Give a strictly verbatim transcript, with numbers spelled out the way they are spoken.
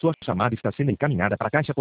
Sua chamada está sendo encaminhada para a caixa